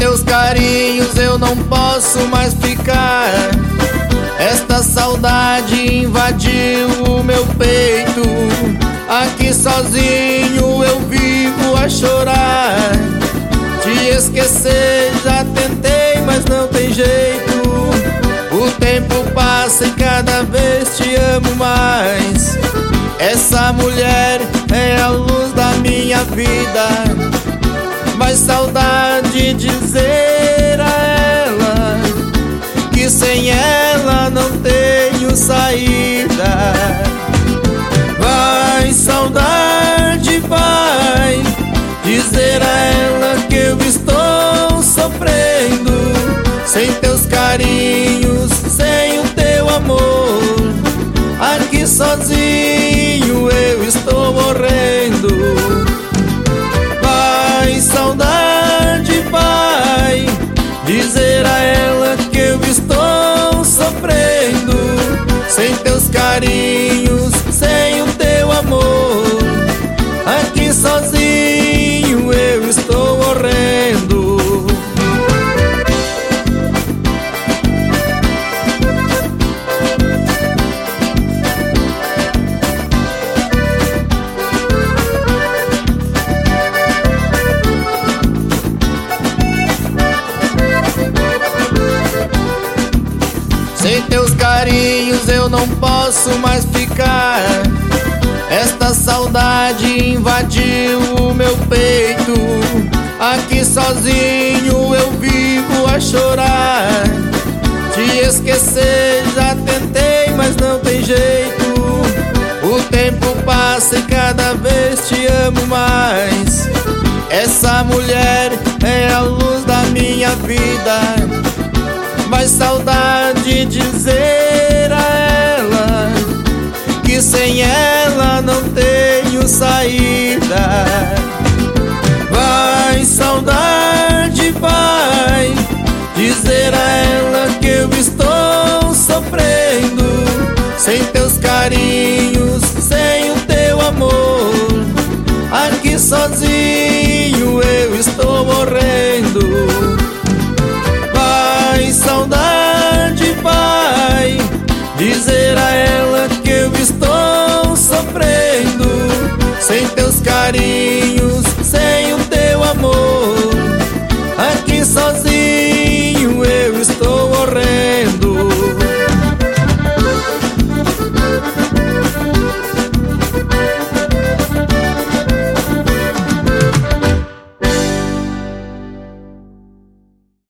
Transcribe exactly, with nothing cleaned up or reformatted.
teus carinhos eu não posso mais ficar. Esta saudade invadiu o meu peito. Aqui sozinho eu vivo a chorar. Te esquecer já tentei, mas não tem jeito. O tempo passa e cada vez te amo mais. Essa mulher é a luz da minha vida. Mas saudade dizer a ela que sem ela não tenho saída. Vai, saudade, vai dizer a ela que eu estou sofrendo sem teus carinhos, sem o teu amor. Aqui sozinho eu estou morrendo. Vai, saudade, vai dizer a ela que eu estou sofrendo sem teus carinhos, sem o teu amor. Aqui sozinho eu estou morrendo. Sem teus carinhos eu não posso mais ficar. Esta saudade invadiu o meu peito. Aqui sozinho eu vivo a chorar. Te esquecer já tentei, mas não tem jeito. O tempo passa e cada vez te amo mais. Essa mulher é a luz da minha vida. Mas saudade dizer a ela que sem ela não tenho saída. Vai, saudade, vai dizer a ela que eu estou sofrendo sem teus carinhos, sem o teu amor. Aqui sozinho eu estou morrendo. Vai, saudade, vai dizer a ela que eu estou sofrendo sem teus carinhos,